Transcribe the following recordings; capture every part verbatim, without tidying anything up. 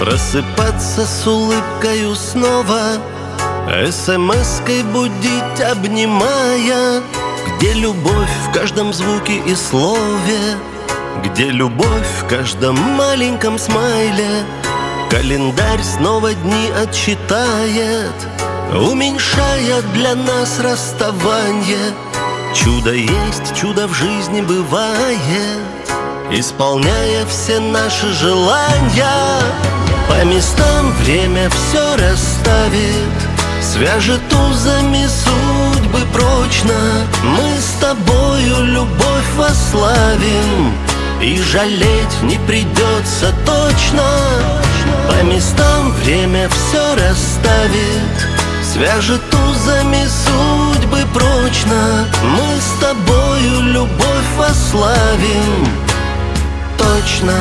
Просыпаться с улыбкою снова, эс-эм-эской будить, обнимая. Где любовь в каждом звуке и слове, где любовь в каждом маленьком смайле. Календарь снова дни отсчитает, уменьшая для нас расставание. Чудо есть, чудо в жизни бывает, исполняя все наши желания. По местам время все расставит, свяжет узами судьбы прочно. Мы с тобою любовь вославим, и жалеть не придется точно. По местам время все расставит, свяжет узами судьбы прочно. Мы с тобою любовь вославим точно.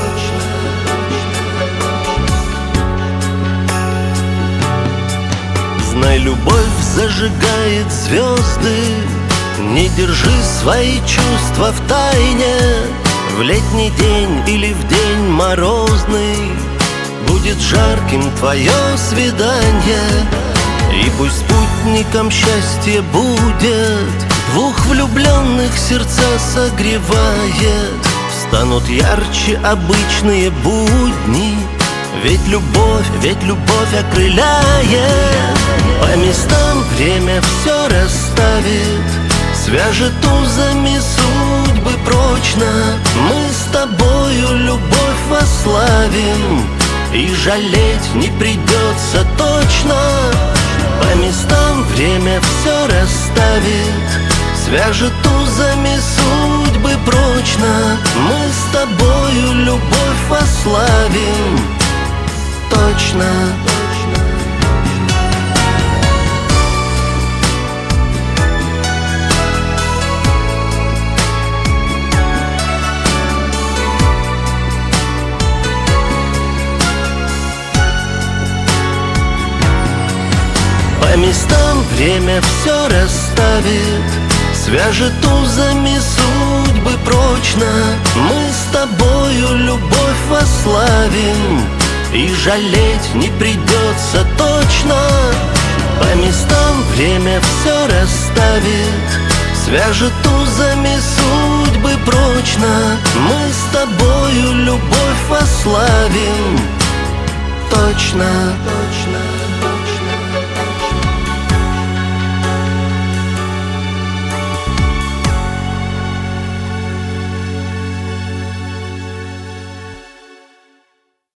Знай, любовь зажигает звезды, не держи свои чувства в тайне. В летний день или в день морозный будет жарким твое свидание. И пусть спутником счастье будет, двух влюбленных сердца согревает. Станут ярче обычные будни, ведь любовь, ведь любовь окрыляет. По местам время все расставит, свяжет узами судьбы прочно. Мы с тобою любовь вославим, и жалеть не придется точно. По местам время все расставит, свяжет узами судьбы прочно. Мы с тобою любовь вославим точно. По местам время все расставит, свяжет узами судьбы прочно. Мы с тобою любовь вославим, и жалеть не придется точно. По местам время все расставит, свяжет узами судьбы прочно. Мы с тобою любовь вославим точно, точно.